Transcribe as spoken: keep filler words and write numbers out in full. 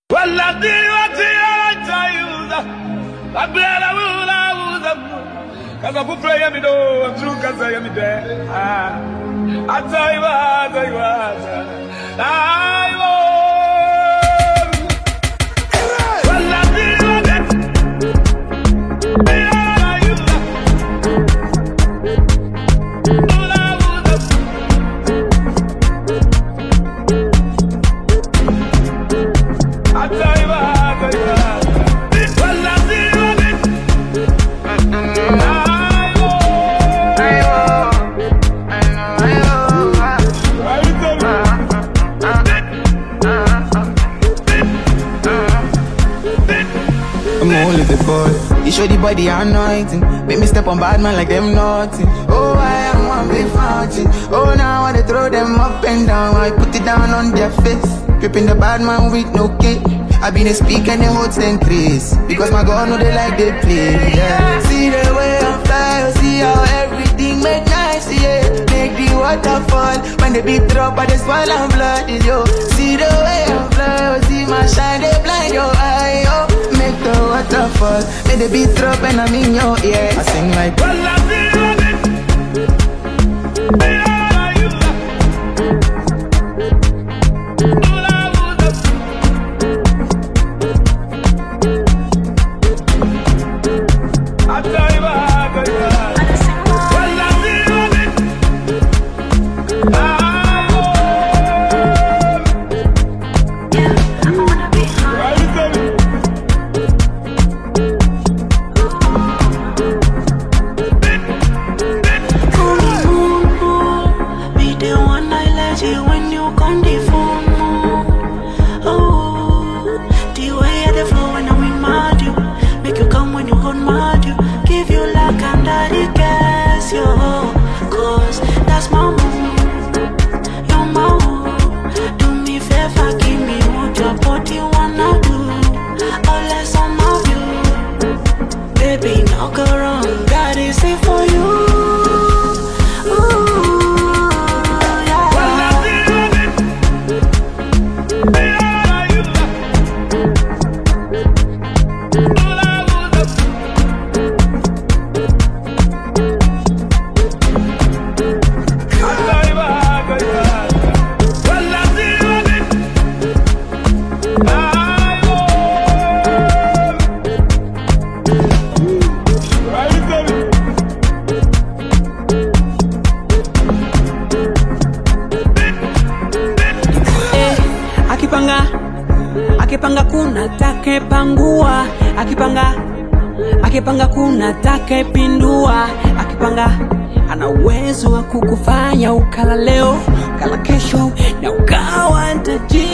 You show the body anointing, make me step on bad man like them nothing. Oh, I am one big fountain. Oh, now I wanna throw them up and down. I put it down on their face, gripping the bad man with no cake. I been a speaker and they hold ten craze, because my God know they like they play. Yeah. See the way I'm fly, see how everything make nice, yeah. Make the waterfall when the beat drop, I just swallow and blood, yo. See the way I'm fly, see my shine, they blind your eye, yo. Make the waterfall, make the beat drop and I'm in your ear. I sing like well, I feel it. Akipanga kuna take pangua, akipanga akipanga kuna take pindua, akipanga ana uwezo wa kukufanya ukala leo, ukala kesho na ukawa tajiri.